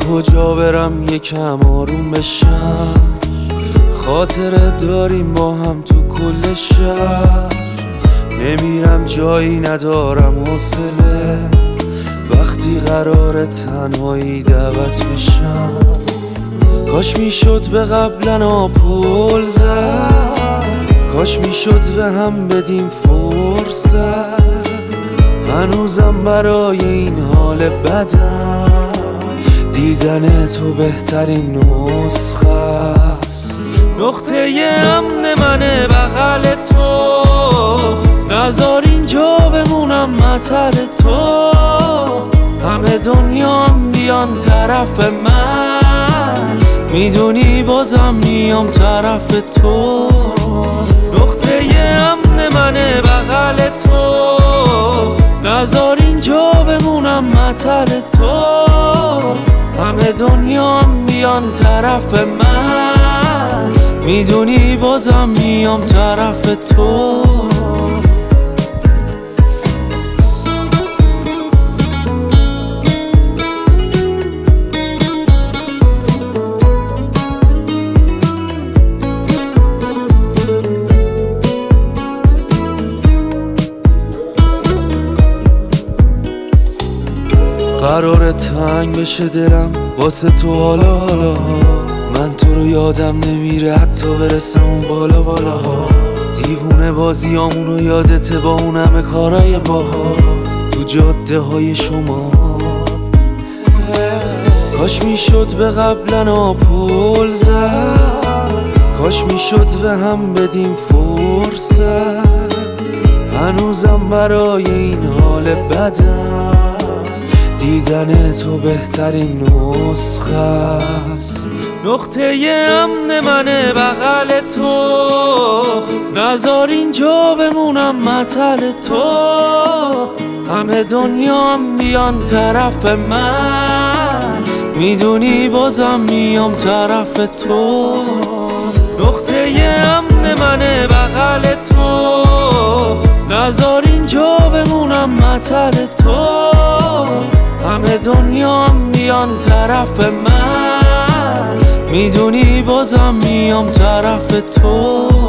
کجا برم یکم آروم بشم، خاطره داریم با هم تو کل شهر. نمیرم جایی ندارم حوصله، وقتی قرار تنهایی دعوت بشم. کاش میشد به قبلنا پل زد، کاش میشد به هم بدیم فرصت. هنوزم برای این حال بدم، دیدن تو بهترین نسخه است. نقطه امن منه بغل تو، نذار اینجا بمونم مطل تو. همه دنیام بیان طرف من، میدونی بازم میام طرف تو. نقطه امن منه بغل تو، نذار اینجا بمونم مطل تو. همه دنیام بیان طرف من، میدونی بازم میام طرف تو. قرار تنگ بشه دلم واسه تو حالا، من تو رو یادم نمیره حتی برسم اون بالا بالا. دیوونه بازیامونو یادته با اون همه کارای باها تو جاده های شما. کاش میشد به قبلنا پل زد، کاش میشد به هم بدیم فرصت. هنوزم برای این حال بدم، دیدن تو بهترین نسخه است. نقطه امن منه بغل تو، نذار اینجا بمونم مطل تو. همه دنیام بیان طرف من، میدونی بازم میام طرف تو. نقطه امن منه بغل تو، نذار اینجا بمونم مطل تو. همه دنیام بیان طرف من، میدونی بازم میام طرف تو.